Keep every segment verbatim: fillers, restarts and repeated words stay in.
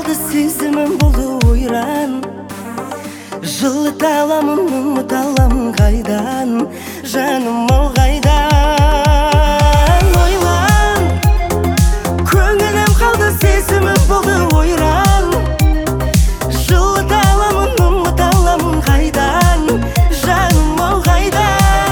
қалды сезімім болды ойран. Жылыта аламын, ұмыта аламын қайдан, жаным ау қайдан. Ойлан, көңілім қалды сезімім болды ойран. Жылыта аламын, ұмыта аламын қайдан, жаным ау қайдан.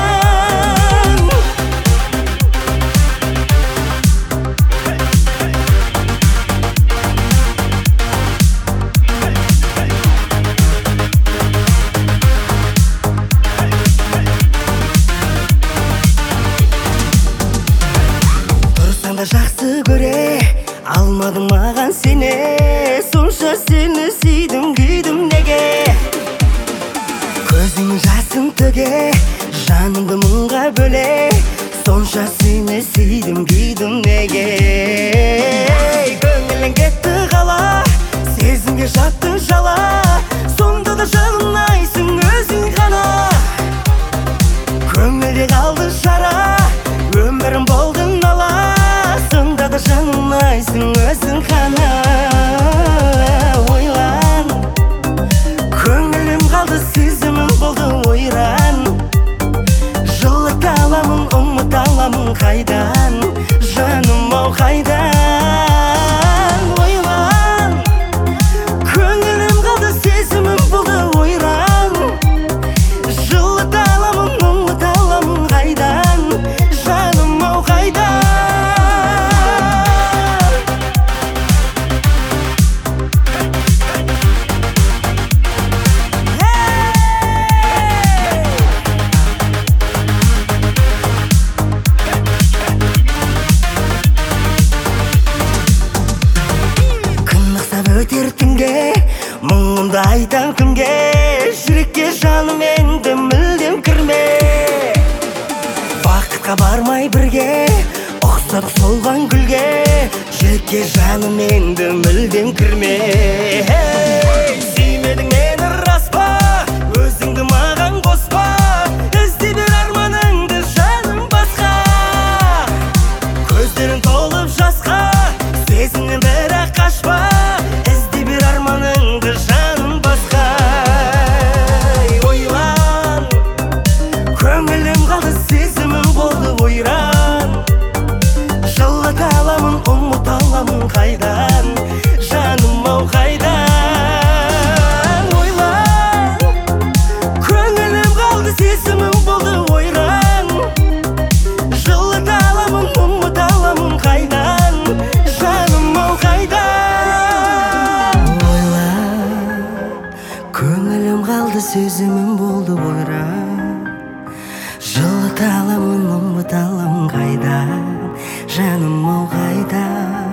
Жақсы көре алмадым маған сені, сонша сені сүйдім күйдім неге. Көзің жасын төге, жанымды мұңға бөле, сонша сені сүйдім күйдім неге. Көңілің кетті қала, сезімге жаттың жала, сонда да жанымайсың өзің ғана. Көңілде қалды жара, өмірім болдың нала, сонда да жанымайсың өзің ғана. Ойлан, көңілім қалды сезімім болды ойран. Жылыта аламын, ұмыта аламын қайдан, жаным ау қайдан. Ойлан, көңілім қалды сезімім болды ойран. Жылыта аламын, ұмыта аламын қайдан, жаным ау қайдан. Өтер түнге, мұңымды айтам кімге, жүрекке жаным енді мүлдем кірме. Бақытқа бармай бірге, ұқсадық солған гүлге, жүрекке жаным енді мүлдем кірме. Сүймедің мені рас па, өзіңді маған қоспа, ізде бер арманыңды жаным басқа. Көздерің толып жасқа, сезімнен бірақ қашпа, арманыңды жаным басқа. Ойлан, көңілім қалды сезімім болды ойран. Жылыта аламын, ұмыта аламын қайдан, жаным ау қайдан. Ойлан, көңілім қалды сезімім болды ойран. Жылыта аламын, ұмыта аламын қайдан, жаным ау қайдан. Көңілім қалды сезімім болды ойран. Жылыта аламын, ұмыта аламын қайдан, жаным ау қайдан.